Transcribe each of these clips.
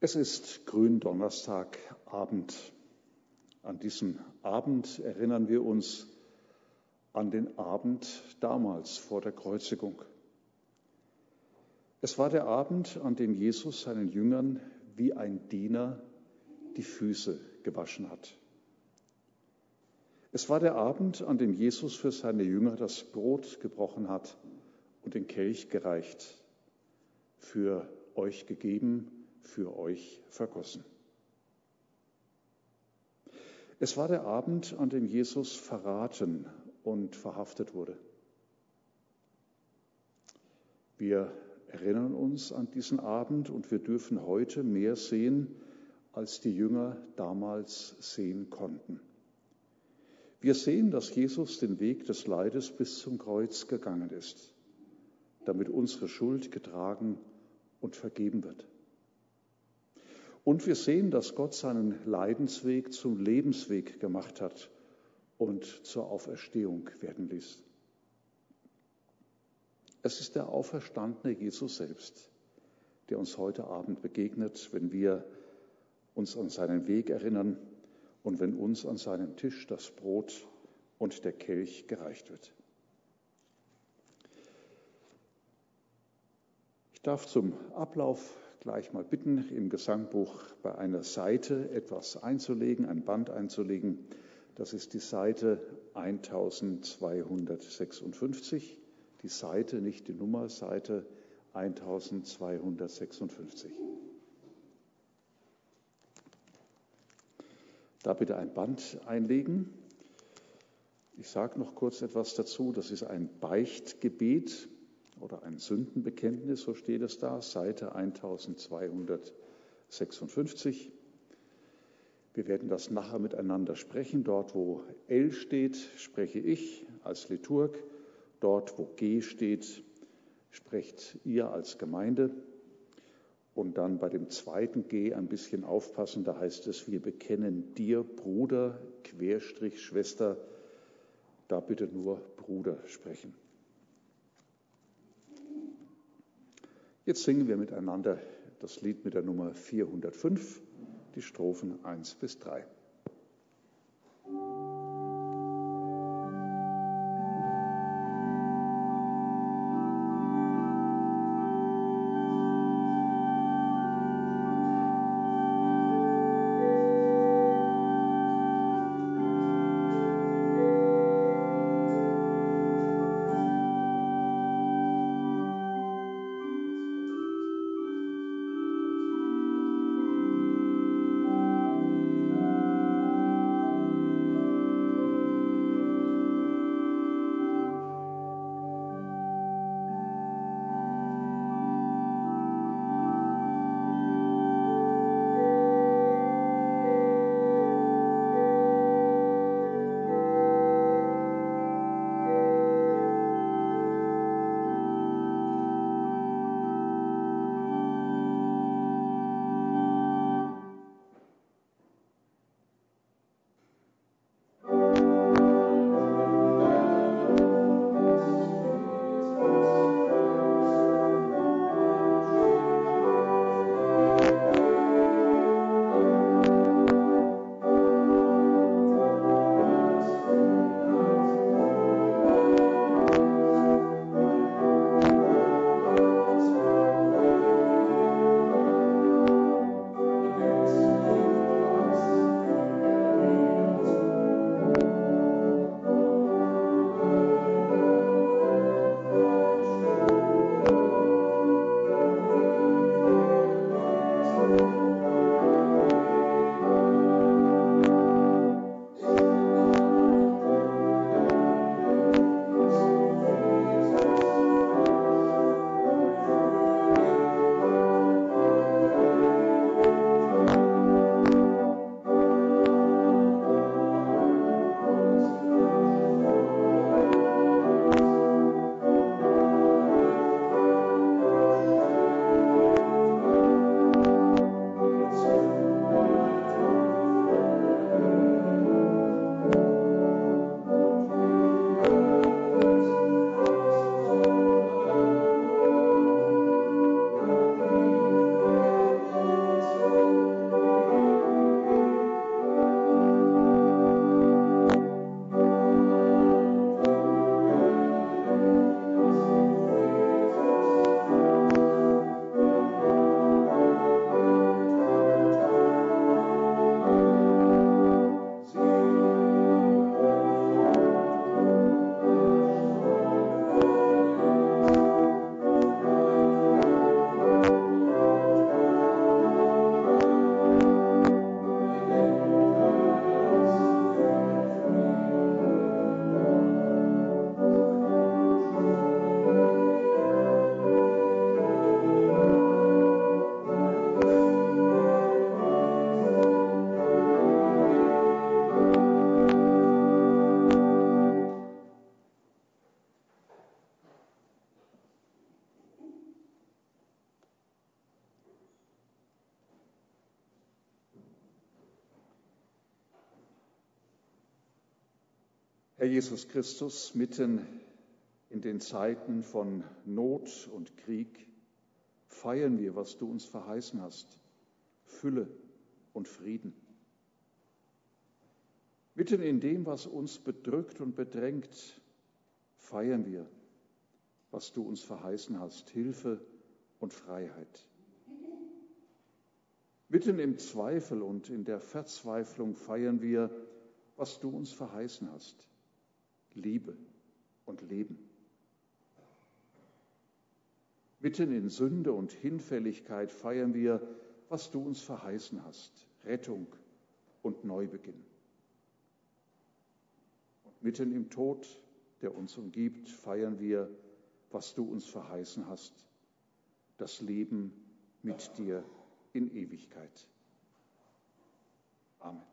Es ist Gründonnerstagabend. An diesem Abend erinnern wir uns an den Abend damals vor der Kreuzigung. Es war der Abend, an dem Jesus seinen Jüngern wie ein Diener die Füße gewaschen hat. Es war der Abend, an dem Jesus für seine Jünger das Brot gebrochen hat und den Kelch gereicht, für euch gegeben, für euch vergossen. Es war der Abend, an dem Jesus verraten und verhaftet wurde. Wir erinnern uns an diesen Abend und wir dürfen heute mehr sehen, als die Jünger damals sehen konnten. Wir sehen, dass Jesus den Weg des Leides bis zum Kreuz gegangen ist, damit unsere Schuld getragen und vergeben wird. Und wir sehen, dass Gott seinen Leidensweg zum Lebensweg gemacht hat und zur Auferstehung werden ließ. Es ist der auferstandene Jesus selbst, der uns heute Abend begegnet, wenn wir uns an seinen Weg erinnern und wenn uns an seinem Tisch das Brot und der Kelch gereicht wird. Ich darf zum Ablauf gleich mal bitten, im Gesangbuch bei einer Seite etwas einzulegen, ein Band einzulegen. Das ist die Seite 1256. Die Seite, nicht die Nummer, Seite 1256. Da bitte ein Band einlegen. Ich sage noch kurz etwas dazu. Das ist ein Beichtgebet oder ein Sündenbekenntnis, so steht es da, Seite 1256. Wir werden das nachher miteinander sprechen. Dort, wo L steht, spreche ich als Liturg. Dort, wo G steht, sprecht ihr als Gemeinde. Und dann bei dem zweiten G ein bisschen aufpassen, da heißt es, wir bekennen dir, Bruder, Querstrich, Schwester. Da bitte nur Bruder sprechen. Jetzt singen wir miteinander das Lied mit der Nummer 405, die Strophen 1 bis 3. Herr Jesus Christus, mitten in den Zeiten von Not und Krieg feiern wir, was du uns verheißen hast, Fülle und Frieden. Mitten in dem, was uns bedrückt und bedrängt, feiern wir, was du uns verheißen hast, Hilfe und Freiheit. Mitten im Zweifel und in der Verzweiflung feiern wir, was du uns verheißen hast, Liebe und Leben. Mitten in Sünde und Hinfälligkeit feiern wir, was du uns verheißen hast, Rettung und Neubeginn. Und mitten im Tod, der uns umgibt, feiern wir, was du uns verheißen hast, das Leben mit dir in Ewigkeit. Amen.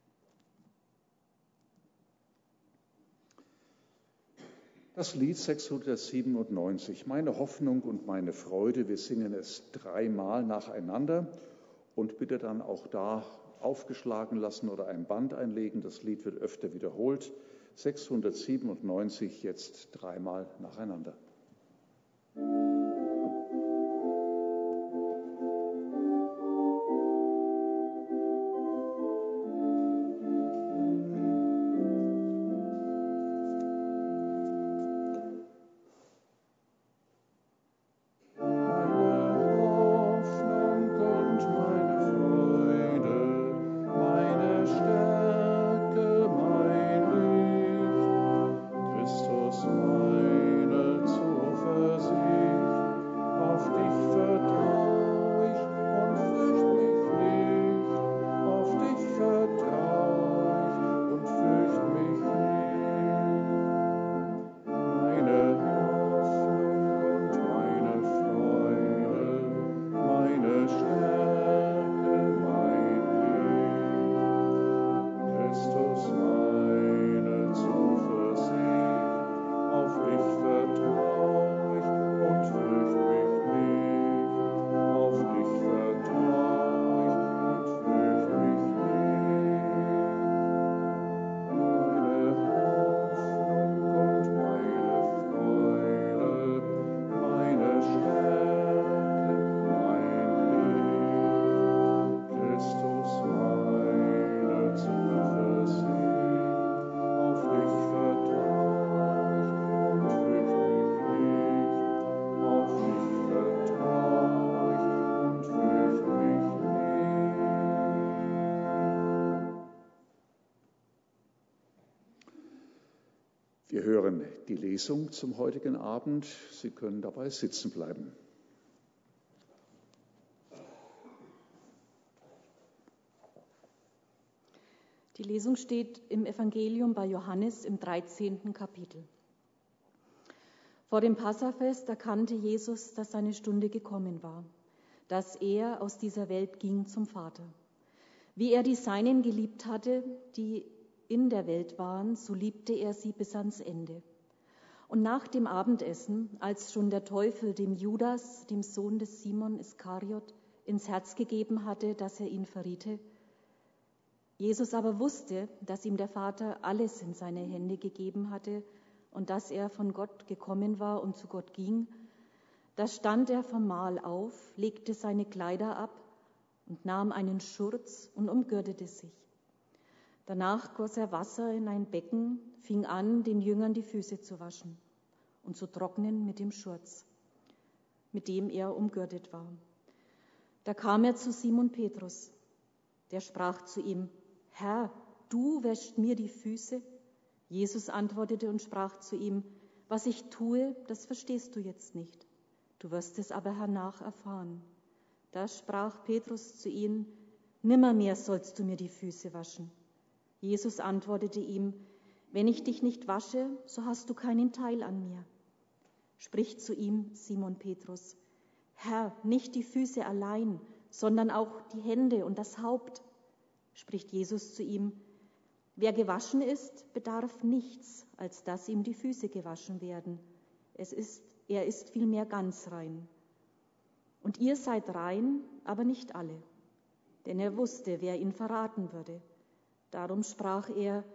Das Lied 697, meine Hoffnung und meine Freude, wir singen es 3-mal nacheinander und bitte dann auch da aufgeschlagen lassen oder ein Band einlegen. Das Lied wird öfter wiederholt. 697 jetzt 3-mal nacheinander. Wir hören die Lesung zum heutigen Abend. Sie können dabei sitzen bleiben. Die Lesung steht im Evangelium bei Johannes im 13. Kapitel. Vor dem Passafest erkannte Jesus, dass seine Stunde gekommen war, dass er aus dieser Welt ging zum Vater. Wie er die Seinen geliebt hatte, die in der Welt waren, so liebte er sie bis ans Ende. Und nach dem Abendessen, als schon der Teufel dem Judas, dem Sohn des Simon Iskariot, ins Herz gegeben hatte, dass er ihn verriete, Jesus aber wusste, dass ihm der Vater alles in seine Hände gegeben hatte und dass er von Gott gekommen war und zu Gott ging, da stand er vom Mahl auf, legte seine Kleider ab und nahm einen Schurz und umgürtete sich. Danach goss er Wasser in ein Becken, fing an, den Jüngern die Füße zu waschen und zu trocknen mit dem Schurz, mit dem er umgürtet war. Da kam er zu Simon Petrus. Der sprach zu ihm: Herr, du wäschst mir die Füße? Jesus antwortete und sprach zu ihm: Was ich tue, das verstehst du jetzt nicht. Du wirst es aber hernach erfahren. Da sprach Petrus zu ihm: Nimmermehr sollst du mir die Füße waschen. Jesus antwortete ihm: Wenn ich dich nicht wasche, so hast du keinen Teil an mir. Spricht zu ihm Simon Petrus: Herr, nicht die Füße allein, sondern auch die Hände und das Haupt. Spricht Jesus zu ihm: Wer gewaschen ist, bedarf nichts, als dass ihm die Füße gewaschen werden. Er ist vielmehr ganz rein. Und ihr seid rein, aber nicht alle. Denn er wusste, wer ihn verraten würde. Darum sprach er: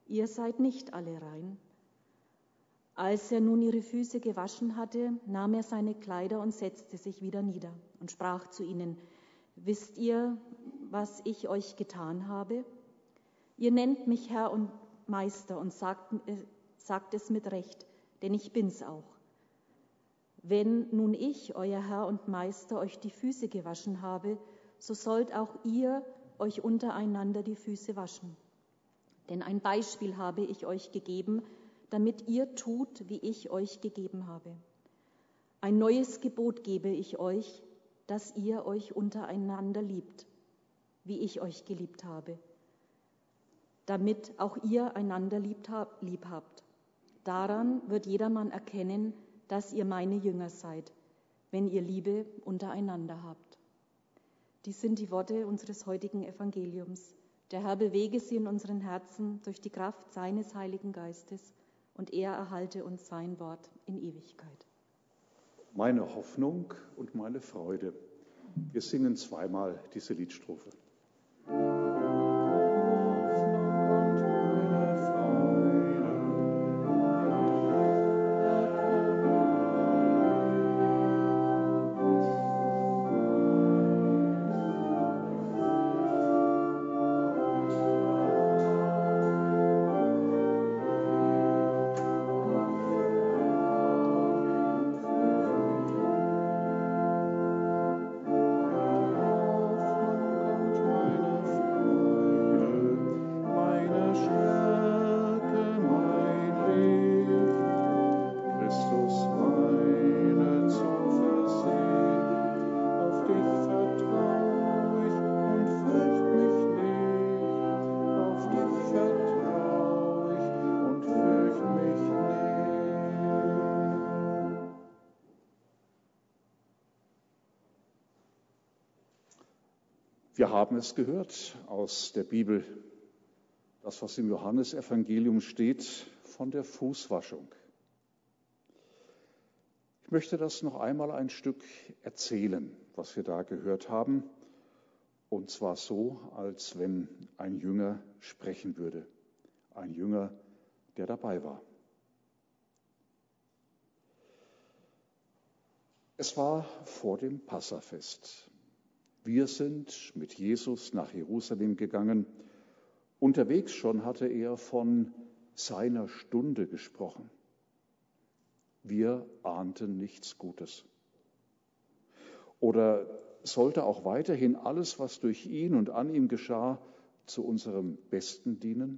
ihr seid nicht alle rein. Als er nun ihre Füße gewaschen hatte, nahm er seine Kleider und setzte sich wieder nieder und sprach zu ihnen: Wisst ihr, was ich euch getan habe? Ihr nennt mich Herr und Meister und sagt es mit Recht, denn ich bin's auch. Wenn nun ich, euer Herr und Meister, euch die Füße gewaschen habe, so sollt auch ihr euch untereinander die Füße waschen. Denn ein Beispiel habe ich euch gegeben, damit ihr tut, wie ich euch gegeben habe. Ein neues Gebot gebe ich euch, dass ihr euch untereinander liebt, wie ich euch geliebt habe, damit auch ihr einander lieb habt. Daran wird jedermann erkennen, dass ihr meine Jünger seid, wenn ihr Liebe untereinander habt. Dies sind die Worte unseres heutigen Evangeliums. Der Herr bewege sie in unseren Herzen durch die Kraft seines Heiligen Geistes, und er erhalte uns sein Wort in Ewigkeit. Meine Hoffnung und meine Freude. Wir singen zweimal diese Liedstrophe. Wir haben es gehört aus der Bibel, das, was im Johannesevangelium steht, von der Fußwaschung. Ich möchte das noch einmal ein Stück erzählen, was wir da gehört haben, und zwar so, als wenn ein Jünger sprechen würde, ein Jünger, der dabei war. Es war vor dem Passafest. Wir sind mit Jesus nach Jerusalem gegangen. Unterwegs schon hatte er von seiner Stunde gesprochen. Wir ahnten nichts Gutes. Oder sollte auch weiterhin alles, was durch ihn und an ihm geschah, zu unserem Besten dienen?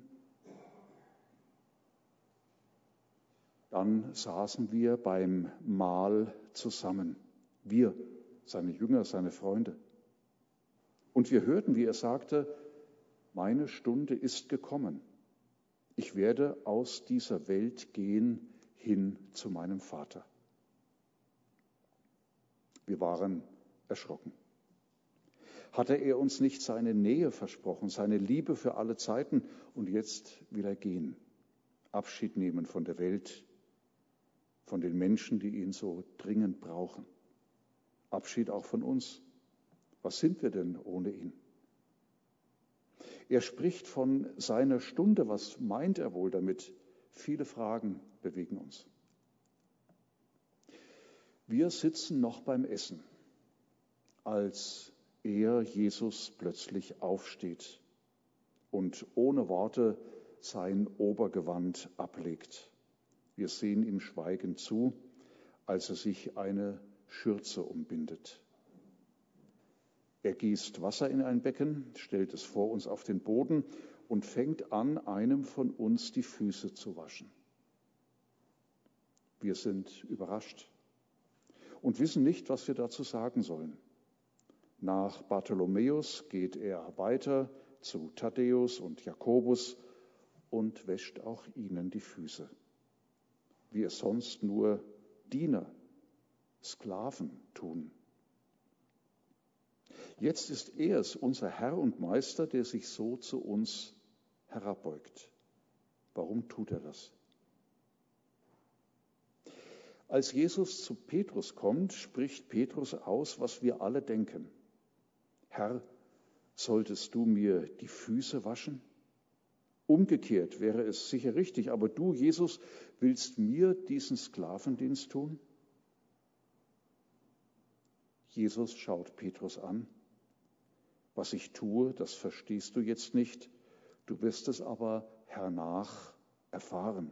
Dann saßen wir beim Mahl zusammen. Wir, seine Jünger, seine Freunde. Und wir hörten, wie er sagte: Meine Stunde ist gekommen. Ich werde aus dieser Welt gehen hin zu meinem Vater. Wir waren erschrocken. Hatte er uns nicht seine Nähe versprochen, seine Liebe für alle Zeiten, und jetzt will er gehen, Abschied nehmen von der Welt, von den Menschen, die ihn so dringend brauchen. Abschied auch von uns. Was sind wir denn ohne ihn? Er spricht von seiner Stunde. Was meint er wohl damit? Viele Fragen bewegen uns. Wir sitzen noch beim Essen, als er, Jesus, plötzlich aufsteht und ohne Worte sein Obergewand ablegt. Wir sehen ihm schweigend zu, als er sich eine Schürze umbindet. Er gießt Wasser in ein Becken, stellt es vor uns auf den Boden und fängt an, einem von uns die Füße zu waschen. Wir sind überrascht und wissen nicht, was wir dazu sagen sollen. Nach Bartholomäus geht er weiter zu Thaddäus und Jakobus und wäscht auch ihnen die Füße, wie es sonst nur Diener, Sklaven tun. Jetzt ist er es, unser Herr und Meister, der sich so zu uns herabbeugt. Warum tut er das? Als Jesus zu Petrus kommt, spricht Petrus aus, was wir alle denken. Herr, solltest du mir die Füße waschen? Umgekehrt wäre es sicher richtig, aber du, Jesus, willst mir diesen Sklavendienst tun? Jesus schaut Petrus an. Was ich tue, das verstehst du jetzt nicht, du wirst es aber hernach erfahren.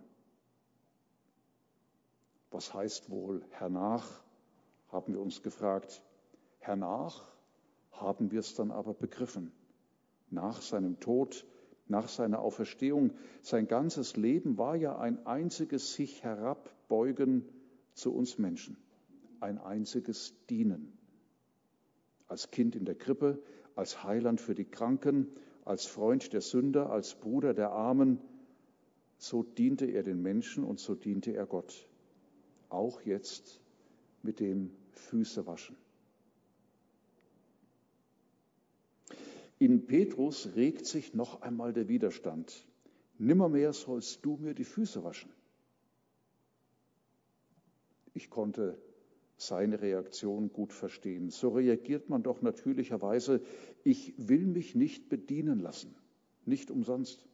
Was heißt wohl hernach, haben wir uns gefragt. Hernach haben wir es dann aber begriffen. Nach seinem Tod, nach seiner Auferstehung, sein ganzes Leben war ja ein einziges sich herabbeugen zu uns Menschen, ein einziges Dienen. Als Kind in der Krippe, als Heiland für die Kranken, als Freund der Sünder, als Bruder der Armen, so diente er den Menschen und so diente er Gott. Auch jetzt mit dem Füßewaschen. In Petrus regt sich noch einmal der Widerstand. Nimmermehr sollst du mir die Füße waschen. Ich konnte seine Reaktion gut verstehen. So reagiert man doch natürlicherweise, ich will mich nicht bedienen lassen, nicht umsonst.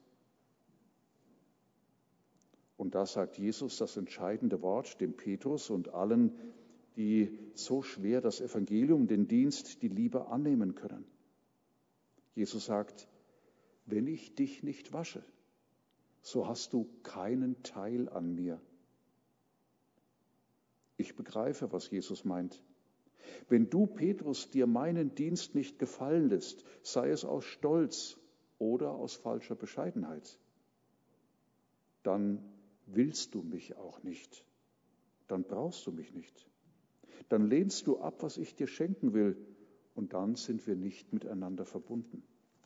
Und da sagt Jesus das entscheidende Wort dem Petrus und allen, die so schwer das Evangelium, den Dienst, die Liebe annehmen können. Jesus sagt, wenn ich dich nicht wasche, so hast du keinen Teil an mir. Ich begreife, was Jesus meint. Wenn du, Petrus, dir meinen Dienst nicht gefallen lässt, sei es aus Stolz oder aus falscher Bescheidenheit, dann willst du mich auch nicht. Dann brauchst du mich nicht. Dann lehnst du ab, was ich dir schenken will, und dann sind wir nicht miteinander verbunden.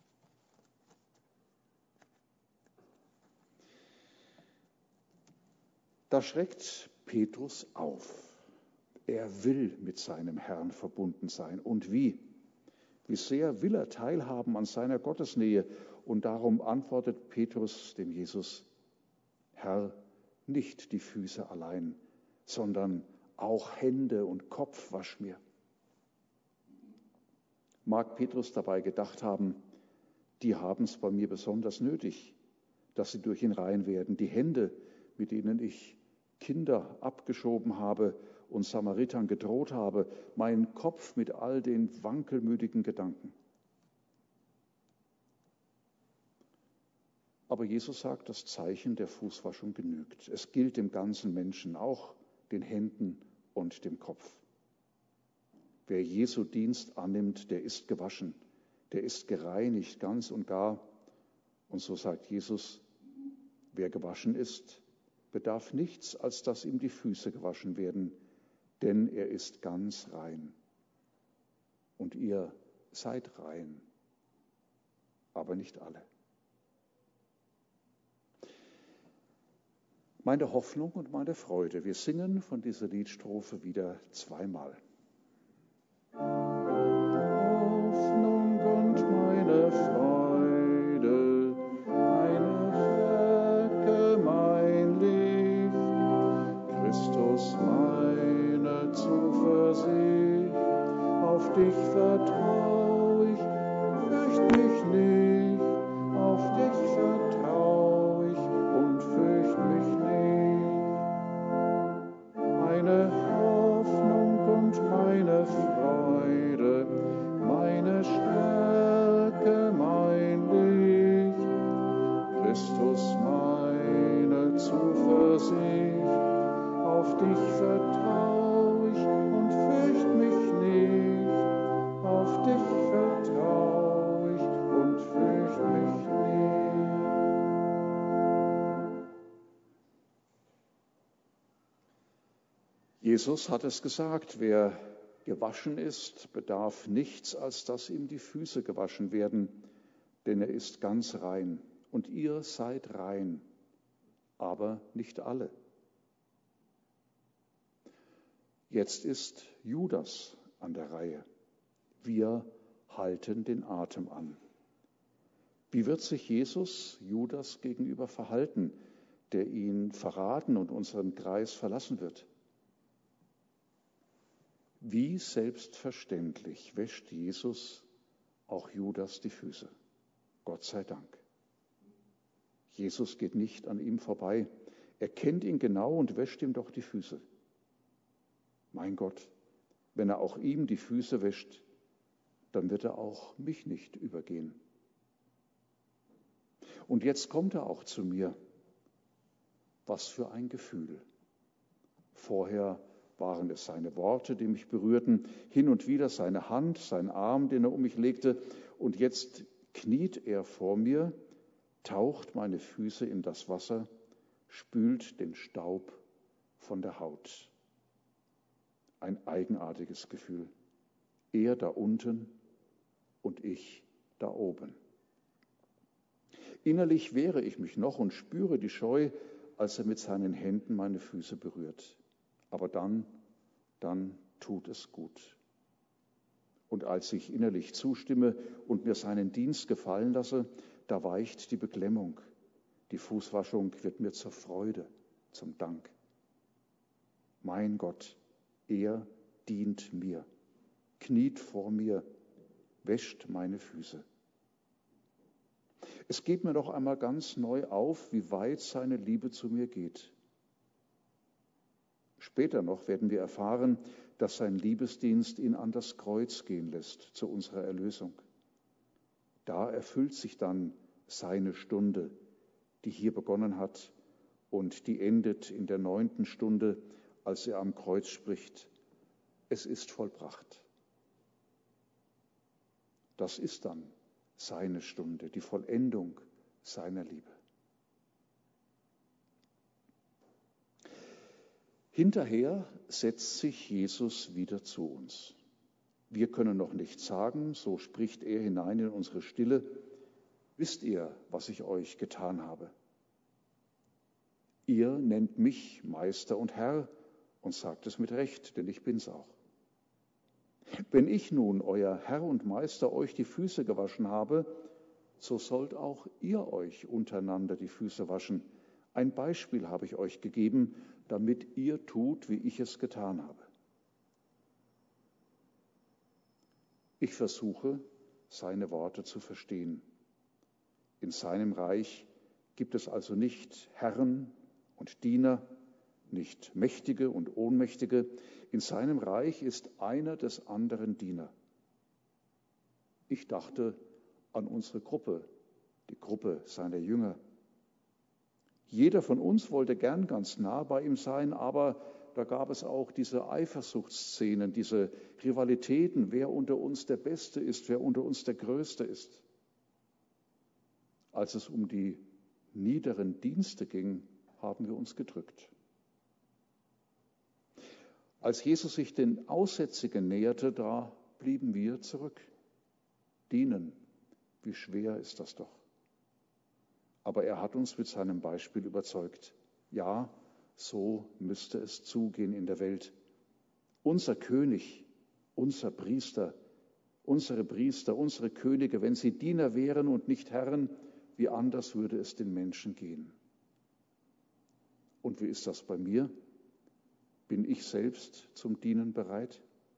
Da schreckt Petrus auf. Er will mit seinem Herrn verbunden sein. Und wie? Wie sehr will er teilhaben an seiner Gottesnähe? Und darum antwortet Petrus dem Jesus, Herr, nicht die Füße allein, sondern auch Hände und Kopf wasch mir. Mag Petrus dabei gedacht haben, die haben es bei mir besonders nötig, dass sie durch ihn rein werden. Die Hände, mit denen ich Kinder abgeschoben habe und Samaritern gedroht habe, mein Kopf mit all den wankelmütigen Gedanken. Aber Jesus sagt, das Zeichen der Fußwaschung genügt. Es gilt dem ganzen Menschen, auch den Händen und dem Kopf. Wer Jesu Dienst annimmt, der ist gewaschen, der ist gereinigt ganz und gar. Und so sagt Jesus, wer gewaschen ist, bedarf nichts, als dass ihm die Füße gewaschen werden, denn er ist ganz rein. Und ihr seid rein, aber nicht alle. Meine Hoffnung und meine Freude. Wir singen von dieser Liedstrophe wieder zweimal. Hoffnung und meine Freude, meine Stärke, mein Licht, Christus meine Zuversicht, auf dich vertrau ich, fürcht mich nicht, auf dich vertrau ich und fürcht mich nicht. Meine Hoffnung und meine Freude, meine Stärke, mein Licht, Christus meine Zuversicht, auf dich vertrau ich und fürcht mich nicht, auf dich vertrau ich und fürcht mich nicht. Jesus hat es gesagt, wer gewaschen ist, bedarf nichts, als dass ihm die Füße gewaschen werden, denn er ist ganz rein. Und ihr seid rein, aber nicht alle. Jetzt ist Judas an der Reihe. Wir halten den Atem an. Wie wird sich Jesus Judas gegenüber verhalten, der ihn verraten und unseren Kreis verlassen wird? Wie selbstverständlich wäscht Jesus auch Judas die Füße. Gott sei Dank. Jesus geht nicht an ihm vorbei. Er kennt ihn genau und wäscht ihm doch die Füße. Mein Gott, wenn er auch ihm die Füße wäscht, dann wird er auch mich nicht übergehen. Und jetzt kommt er auch zu mir. Was für ein Gefühl. Vorher waren es seine Worte, die mich berührten, hin und wieder seine Hand, sein Arm, den er um mich legte, und jetzt kniet er vor mir, taucht meine Füße in das Wasser, spült den Staub von der Haut. Ein eigenartiges Gefühl. Er da unten und ich da oben. Innerlich wehre ich mich noch und spüre die Scheu, als er mit seinen Händen meine Füße berührt. Aber dann tut es gut. Und als ich innerlich zustimme und mir seinen Dienst gefallen lasse, da weicht die Beklemmung. Die Fußwaschung wird mir zur Freude, zum Dank. Mein Gott, er dient mir, kniet vor mir, wäscht meine Füße. Es geht mir noch einmal ganz neu auf, wie weit seine Liebe zu mir geht. Später noch werden wir erfahren, dass sein Liebesdienst ihn an das Kreuz gehen lässt zu unserer Erlösung. Da erfüllt sich dann seine Stunde, die hier begonnen hat und die endet in der 9. Stunde, als er am Kreuz spricht: Es ist vollbracht. Das ist dann seine Stunde, die Vollendung seiner Liebe. Hinterher setzt sich Jesus wieder zu uns. Wir können noch nichts sagen, so spricht er hinein in unsere Stille. Wisst ihr, was ich euch getan habe? Ihr nennt mich Meister und Herr und sagt es mit Recht, denn ich bin's auch. Wenn ich nun, euer Herr und Meister, euch die Füße gewaschen habe, so sollt auch ihr euch untereinander die Füße waschen. Ein Beispiel habe ich euch gegeben, damit ihr tut, wie ich es getan habe. Ich versuche, seine Worte zu verstehen. In seinem Reich gibt es also nicht Herren und Diener, nicht Mächtige und Ohnmächtige. In seinem Reich ist einer des anderen Diener. Ich dachte an unsere Gruppe, die Gruppe seiner Jünger. Jeder von uns wollte gern ganz nah bei ihm sein, aber da gab es auch diese Eifersuchtsszenen, diese Rivalitäten, wer unter uns der Beste ist, wer unter uns der Größte ist. Als es um die niederen Dienste ging, haben wir uns gedrückt. Als Jesus sich den Aussätzigen näherte, da blieben wir zurück. Dienen, wie schwer ist das doch. Aber er hat uns mit seinem Beispiel überzeugt. Ja, so müsste es zugehen in der Welt. Unser König, unser Priester, unsere Könige, wenn sie Diener wären und nicht Herren, wie anders würde es den Menschen gehen. Und wie ist das bei mir? Bin ich selbst zum Dienen bereit?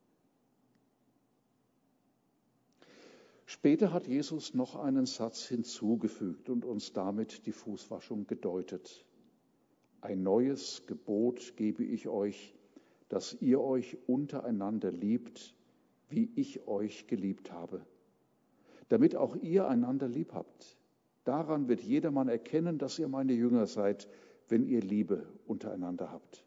Später hat Jesus noch einen Satz hinzugefügt und uns damit die Fußwaschung gedeutet. Ein neues Gebot gebe ich euch, dass ihr euch untereinander liebt, wie ich euch geliebt habe, damit auch ihr einander lieb habt. Daran wird jedermann erkennen, dass ihr meine Jünger seid, wenn ihr Liebe untereinander habt.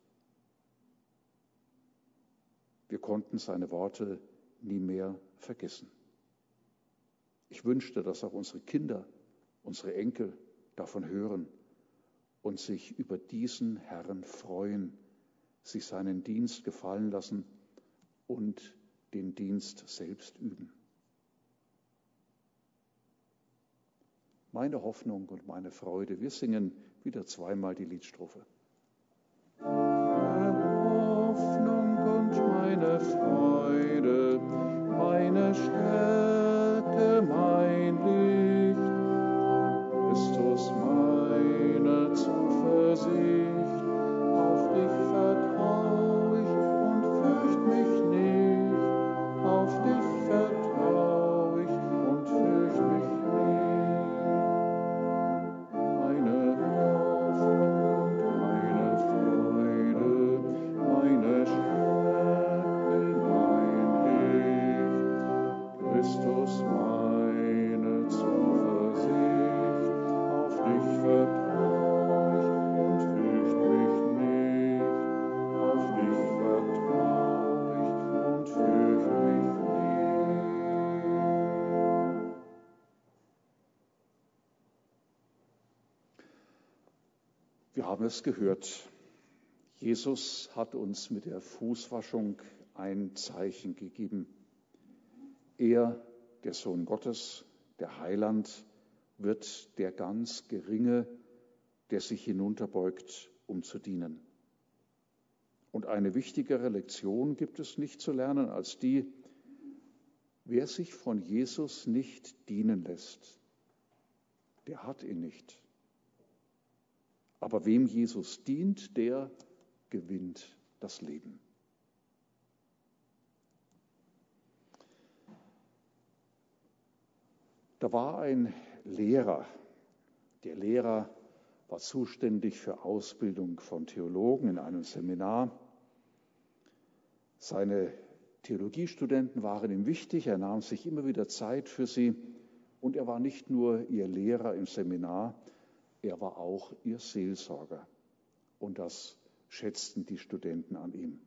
Wir konnten seine Worte nie mehr vergessen. Ich wünschte, dass auch unsere Kinder, unsere Enkel davon hören und sich über diesen Herrn freuen, sich seinen Dienst gefallen lassen und den Dienst selbst üben. Meine Hoffnung und meine Freude, wir singen wieder zweimal die Liedstrophe. Meine Hoffnung und meine Freude, meine Stärke, mein Licht, Christus meine Zuversicht, auf dich vertrau ich und fürcht mich nicht, auf dich vertrau ich und fürcht mich nicht. Meine Wir haben es gehört. Jesus hat uns mit der Fußwaschung ein Zeichen gegeben. Er, der Sohn Gottes, der Heiland, wird der ganz Geringe, der sich hinunterbeugt, um zu dienen. Und eine wichtigere Lektion gibt es nicht zu lernen als die: Wer sich von Jesus nicht dienen lässt, der hat ihn nicht. Aber wem Jesus dient, der gewinnt das Leben. Da war ein Lehrer. Der Lehrer war zuständig für Ausbildung von Theologen in einem Seminar. Seine Theologiestudenten waren ihm wichtig, er nahm sich immer wieder Zeit für sie und er war nicht nur ihr Lehrer im Seminar, er war auch ihr Seelsorger. Und das schätzten die Studenten an ihm.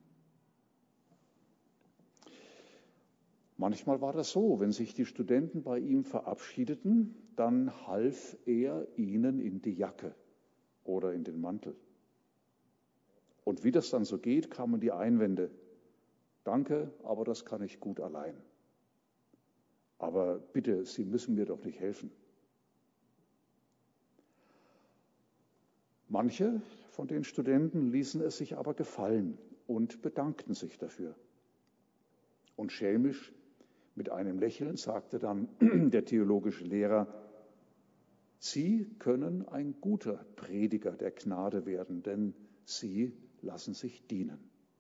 Manchmal war das so, wenn sich die Studenten bei ihm verabschiedeten, dann half er ihnen in die Jacke oder in den Mantel. Und wie das dann so geht, kamen die Einwände: Danke, aber das kann ich gut allein. Aber bitte, Sie müssen mir doch nicht helfen. Manche von den Studenten ließen es sich aber gefallen und bedankten sich dafür. Und schelmisch mit einem Lächeln sagte dann der theologische Lehrer: Sie können ein guter Prediger der Gnade werden, denn Sie lassen sich dienen.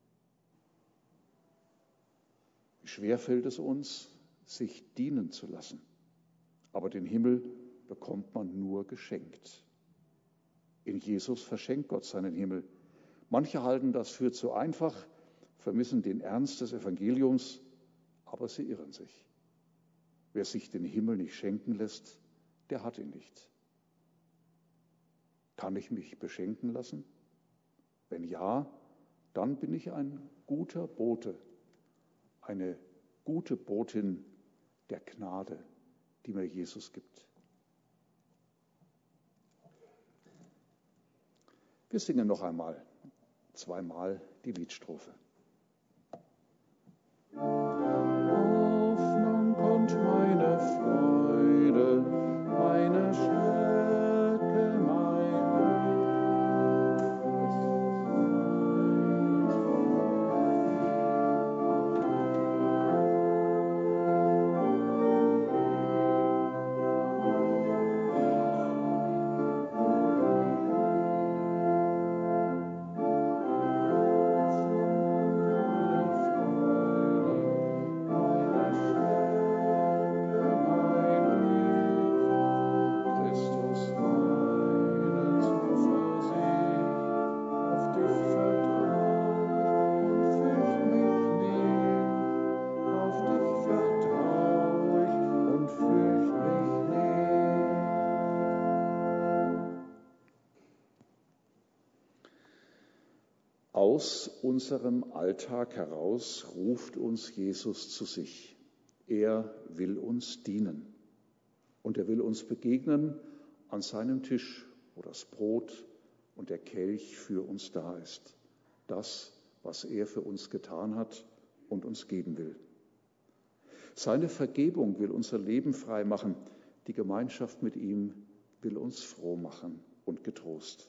Wie schwer fällt es uns, sich dienen zu lassen. Aber den Himmel bekommt man nur geschenkt. In Jesus verschenkt Gott seinen Himmel. Manche halten das für zu einfach, vermissen den Ernst des Evangeliums, aber sie irren sich. Wer sich den Himmel nicht schenken lässt, der hat ihn nicht. Kann ich mich beschenken lassen? Wenn ja, dann bin ich ein guter Bote, eine gute Botin der Gnade, die mir Jesus gibt. Wir singen noch einmal, zweimal die Liedstrophe. Hoffnung und meine Freude, meine Stärke, mein Aus unserem Alltag heraus ruft uns Jesus zu sich. Er will uns dienen und er will uns begegnen an seinem Tisch, wo das Brot und der Kelch für uns da ist. Das, was er für uns getan hat und uns geben will. Seine Vergebung will unser Leben frei machen. Die Gemeinschaft mit ihm will uns froh machen und getrost.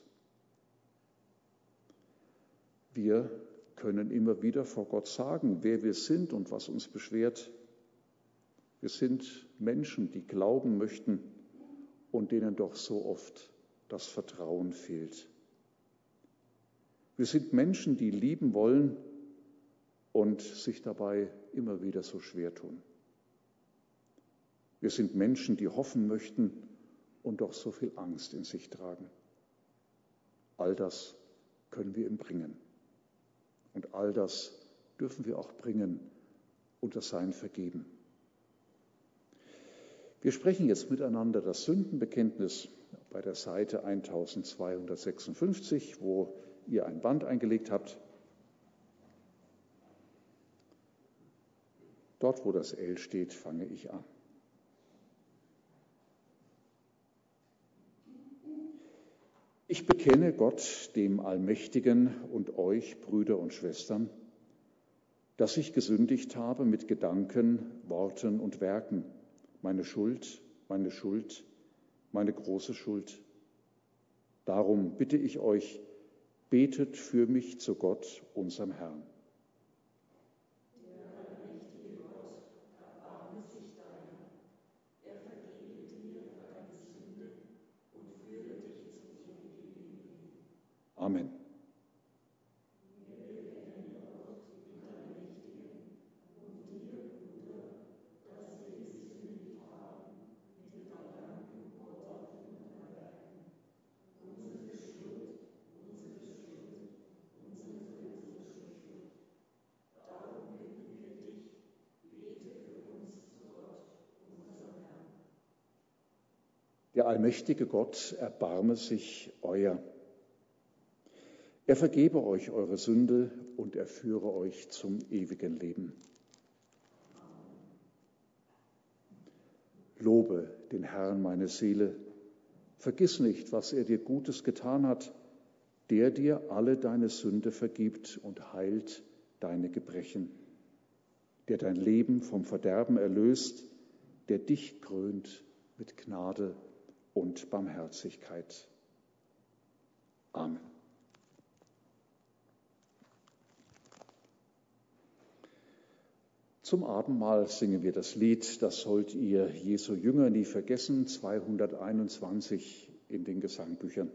Wir können immer wieder vor Gott sagen, wer wir sind und was uns beschwert. Wir sind Menschen, die glauben möchten und denen doch so oft das Vertrauen fehlt. Wir sind Menschen, die lieben wollen und sich dabei immer wieder so schwer tun. Wir sind Menschen, die hoffen möchten und doch so viel Angst in sich tragen. All das können wir ihm bringen. Und all das dürfen wir auch bringen unter sein Vergeben. Wir sprechen jetzt miteinander das Sündenbekenntnis bei der Seite 1256, wo ihr ein Band eingelegt habt. Dort, wo das L steht, fange ich an. Ich bekenne Gott, dem Allmächtigen, und euch, Brüder und Schwestern, dass ich gesündigt habe mit Gedanken, Worten und Werken. Meine Schuld, meine große Schuld. Darum bitte ich euch, betet für mich zu Gott, unserem Herrn. Amen. Der allmächtige Gott erbarme sich euer. Er vergebe euch eure Sünde und er führe euch zum ewigen Leben. Lobe den Herrn, meine Seele. Vergiss nicht, was er dir Gutes getan hat, der dir alle deine Sünde vergibt und heilt deine Gebrechen, der dein Leben vom Verderben erlöst, der dich krönt mit Gnade und Barmherzigkeit. Amen. Zum Abendmahl singen wir das Lied, das sollt ihr Jesu Jünger nie vergessen, 221 in den Gesangbüchern.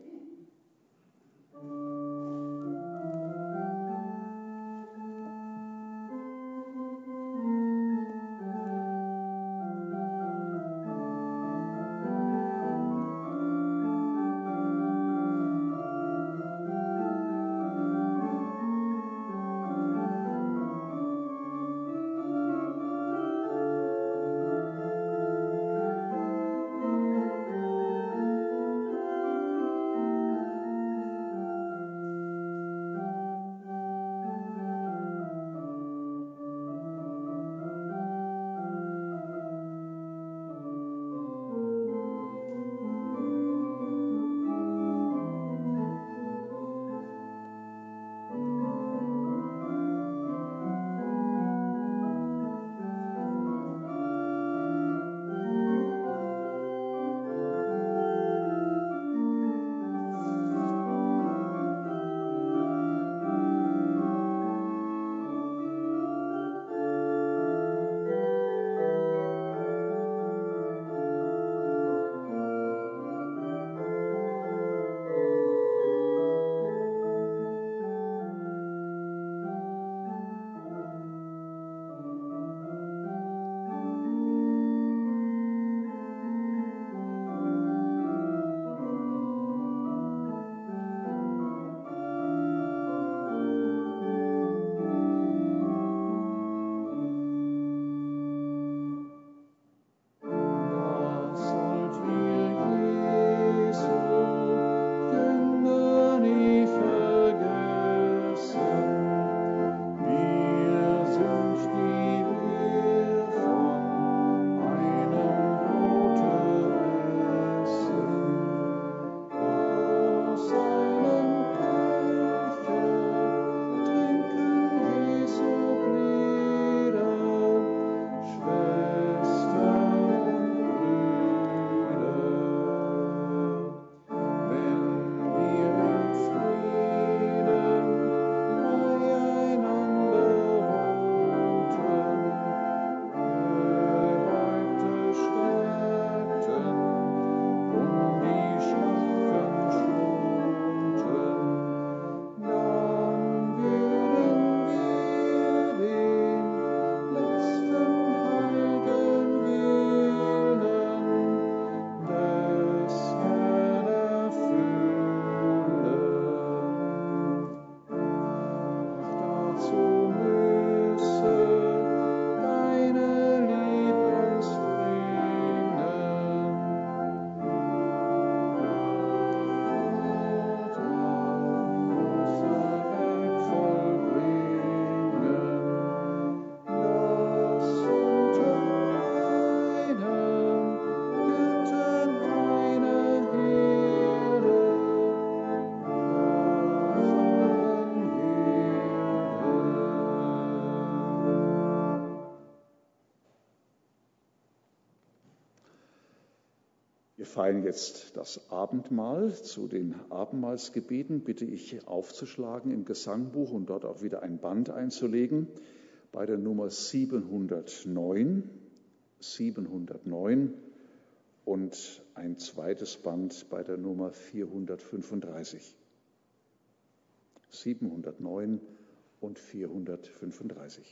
feiern jetzt das Abendmahl. Zu den Abendmahlsgebeten bitte ich aufzuschlagen im Gesangbuch und dort auch wieder ein Band einzulegen bei der Nummer 709 und ein zweites Band bei der Nummer 435. 709 und 435.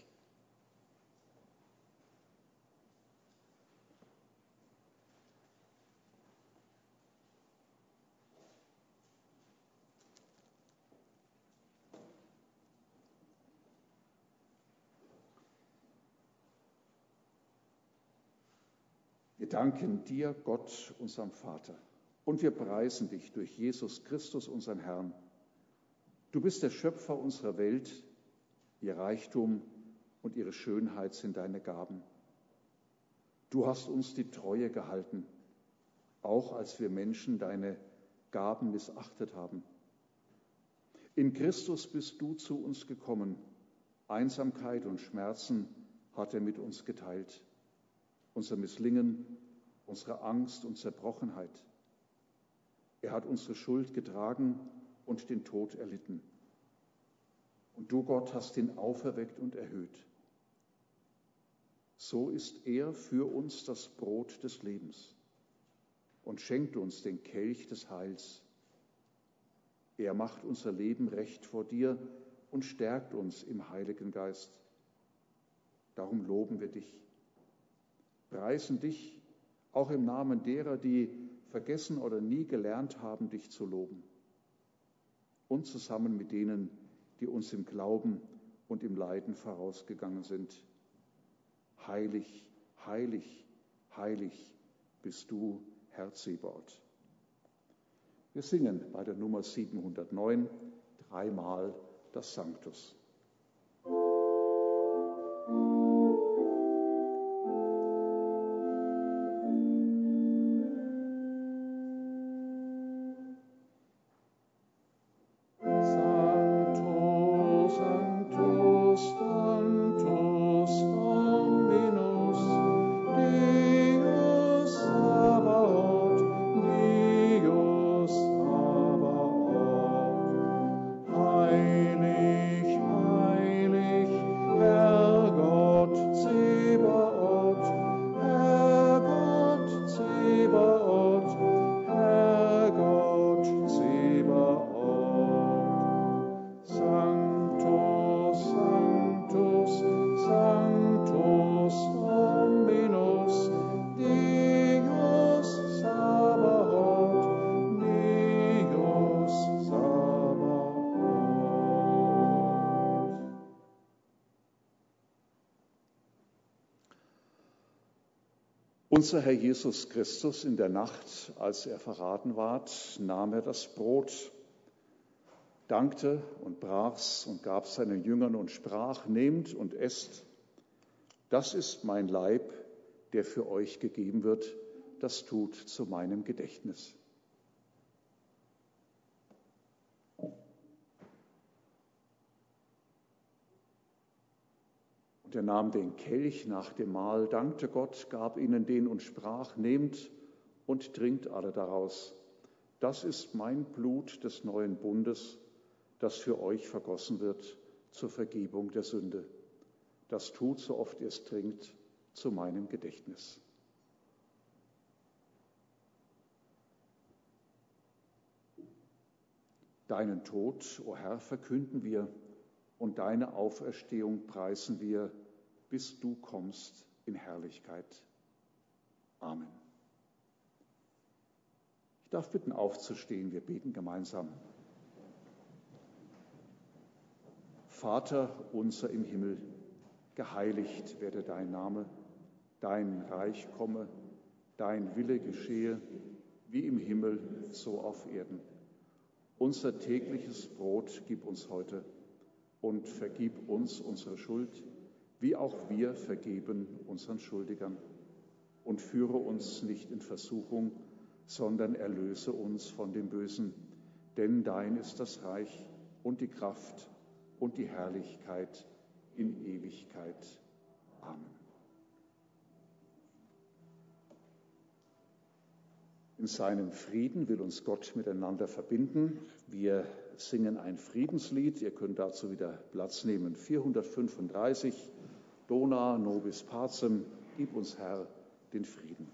Wir danken dir, Gott, unserem Vater, und wir preisen dich durch Jesus Christus, unseren Herrn. Du bist der Schöpfer unserer Welt, ihr Reichtum und ihre Schönheit sind deine Gaben. Du hast uns die Treue gehalten, auch als wir Menschen deine Gaben missachtet haben. In Christus bist du zu uns gekommen. Einsamkeit und Schmerzen hat er mit uns geteilt. Unser Misslingen, unsere Angst und Zerbrochenheit. Er hat unsere Schuld getragen und den Tod erlitten. Und du, Gott, hast ihn auferweckt und erhöht. So ist er für uns das Brot des Lebens und schenkt uns den Kelch des Heils. Er macht unser Leben recht vor dir und stärkt uns im Heiligen Geist. Darum loben wir dich. Preisen dich auch im Namen derer, die vergessen oder nie gelernt haben, dich zu loben. Und zusammen mit denen, die uns im Glauben und im Leiden vorausgegangen sind. Heilig, heilig, heilig bist du, Herr Zebaoth. Wir singen bei der Nummer 709 dreimal das Sanctus. Unser Herr Jesus Christus in der Nacht, als er verraten ward, nahm er das Brot, dankte und brach's und gab seinen Jüngern und sprach: Nehmt und esst, das ist mein Leib, der für euch gegeben wird, das tut zu meinem Gedächtnis. Und er nahm den Kelch nach dem Mahl, dankte Gott, gab ihnen den und sprach: Nehmt und trinkt alle daraus. Das ist mein Blut des neuen Bundes, das für euch vergossen wird zur Vergebung der Sünde. Das tut, so oft ihr es trinkt, zu meinem Gedächtnis. Deinen Tod, o Herr, verkünden wir, und deine Auferstehung preisen wir, bis du kommst in Herrlichkeit. Amen. Ich darf bitten, aufzustehen, wir beten gemeinsam. Vater unser im Himmel, geheiligt werde dein Name, dein Reich komme, dein Wille geschehe, wie im Himmel, so auf Erden. Unser tägliches Brot gib uns heute und vergib uns unsere Schuld, wie auch wir vergeben unseren Schuldigern. Und führe uns nicht in Versuchung, sondern erlöse uns von dem Bösen. Denn dein ist das Reich und die Kraft und die Herrlichkeit in Ewigkeit. Amen. In seinem Frieden will uns Gott miteinander verbinden. Wir singen ein Friedenslied. Ihr könnt dazu wieder Platz nehmen. 435, Dona nobis pacem, gib uns Herr den Frieden.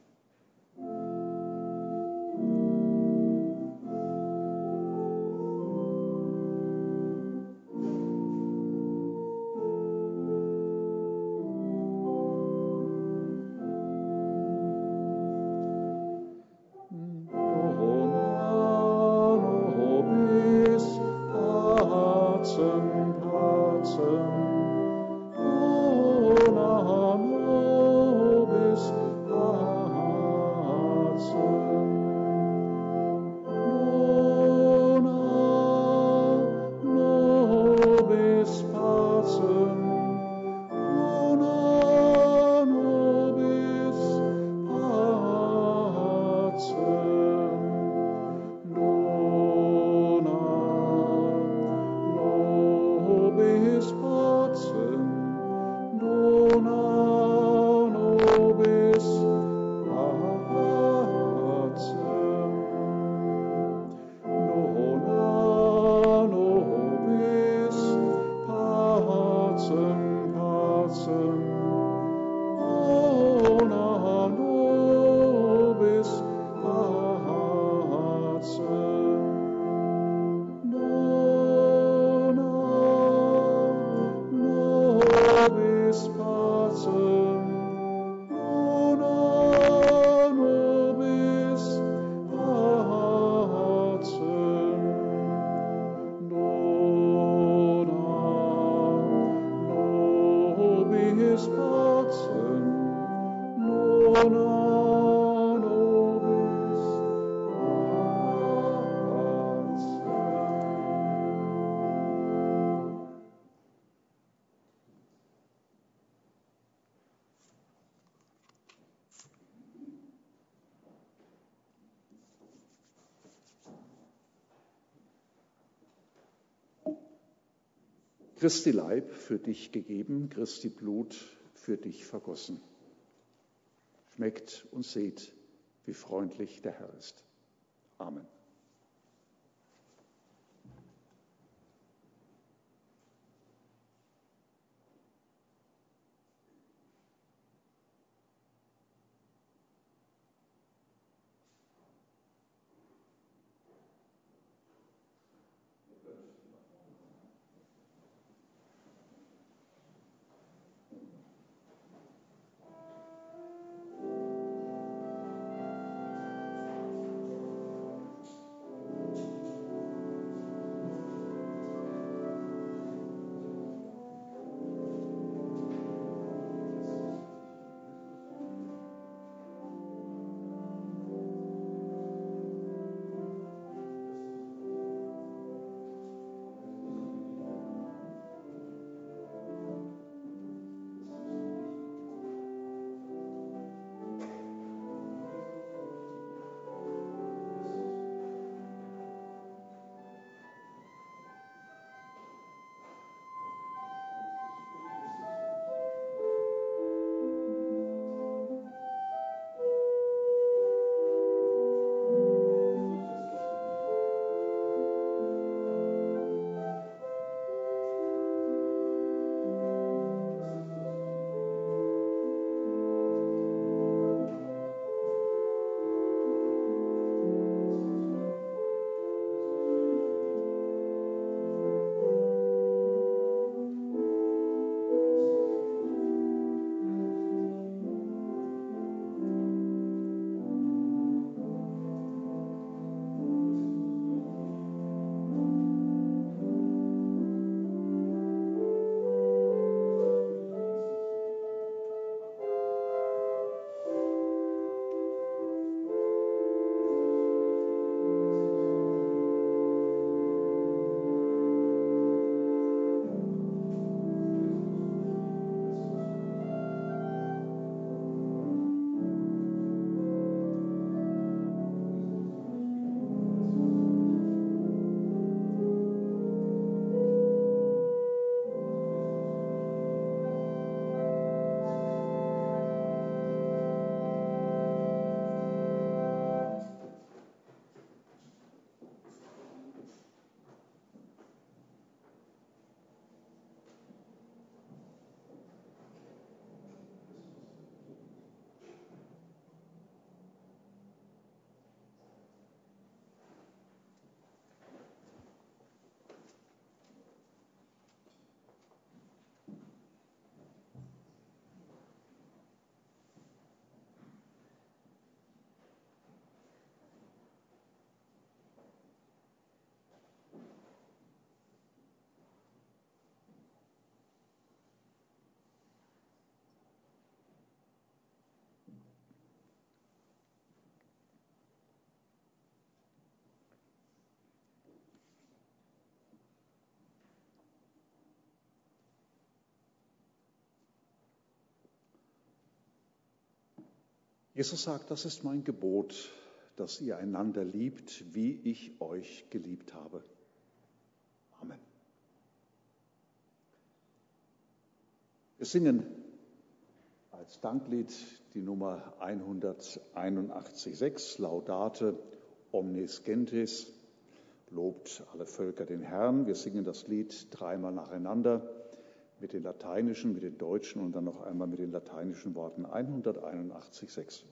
Christi Leib für dich gegeben, Christi Blut für dich vergossen. Schmeckt und seht, wie freundlich der Herr ist. Amen. Jesus sagt, das ist mein Gebot, dass ihr einander liebt, wie ich euch geliebt habe. Amen. Wir singen als Danklied die Nummer 181,6, Laudate omnes gentes, lobt alle Völker den Herrn. Wir singen das Lied dreimal nacheinander mit den lateinischen, mit den deutschen und dann noch einmal mit den lateinischen Worten 181,6.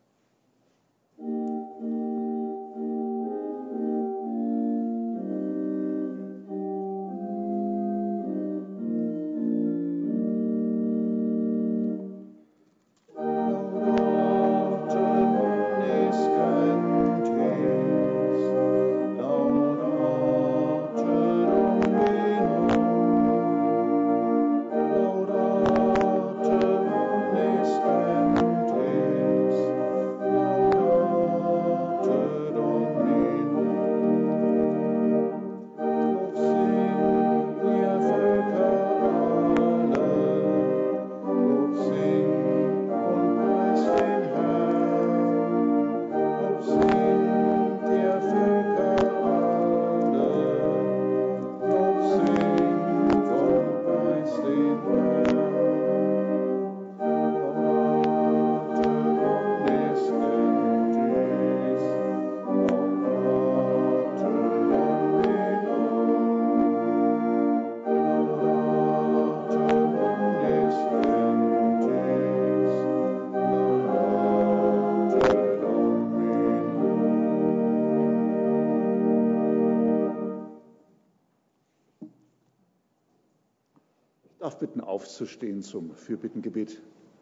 Ich darf bitten, aufzustehen zum Fürbittengebet.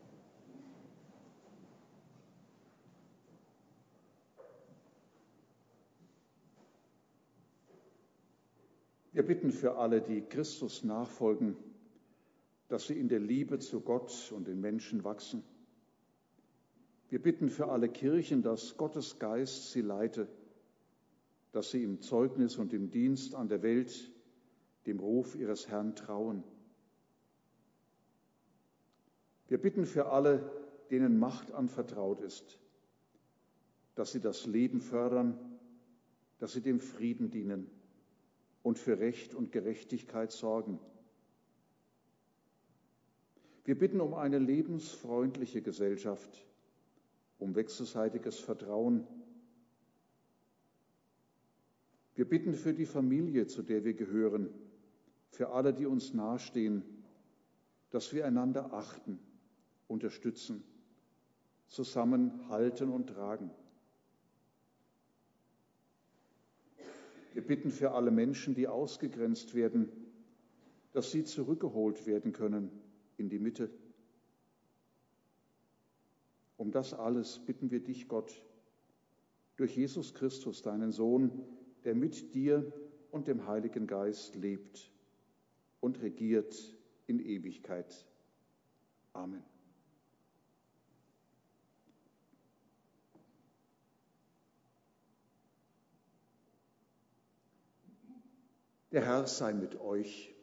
Wir bitten für alle, die Christus nachfolgen, dass sie in der Liebe zu Gott und den Menschen wachsen. Wir bitten für alle Kirchen, dass Gottes Geist sie leite, dass sie im Zeugnis und im Dienst an der Welt dem Ruf ihres Herrn trauen. Wir bitten für alle, denen Macht anvertraut ist, dass sie das Leben fördern, dass sie dem Frieden dienen und für Recht und Gerechtigkeit sorgen. Wir bitten um eine lebensfreundliche Gesellschaft, um wechselseitiges Vertrauen. Wir bitten für die Familie, zu der wir gehören, für alle, die uns nahestehen, dass wir einander achten, unterstützen, zusammenhalten und tragen. Wir bitten für alle Menschen, die ausgegrenzt werden, dass sie zurückgeholt werden können in die Mitte. Um das alles bitten wir dich, Gott, durch Jesus Christus, deinen Sohn, der mit dir und dem Heiligen Geist lebt und regiert in Ewigkeit. Amen. Der Herr sei mit euch.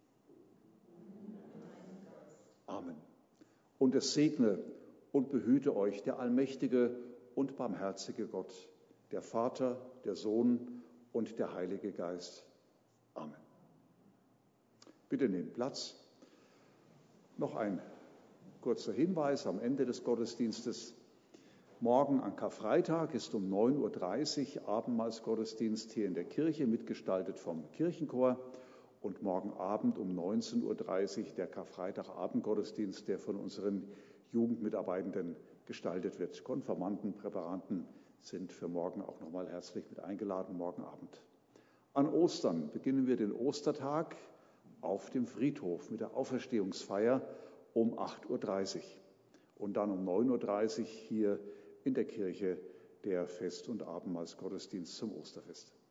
Amen. Und es segne und behüte euch der allmächtige und barmherzige Gott, der Vater, der Sohn und der Heilige Geist. Amen. Bitte nehmt Platz. Noch ein kurzer Hinweis am Ende des Gottesdienstes. Morgen an Karfreitag ist um 9.30 Uhr Abendmahlsgottesdienst hier in der Kirche, mitgestaltet vom Kirchenchor. Und morgen Abend um 19.30 Uhr der Karfreitagabendgottesdienst, der von unseren Jugendmitarbeitenden gestaltet wird. Konfirmanden, Präparanten sind für morgen auch nochmal herzlich mit eingeladen, morgen Abend. An Ostern beginnen wir den Ostertag auf dem Friedhof mit der Auferstehungsfeier um 8.30 Uhr. Und dann um 9.30 Uhr hier in der Kirche der Fest- und Abendmahlsgottesdienst zum Osterfest.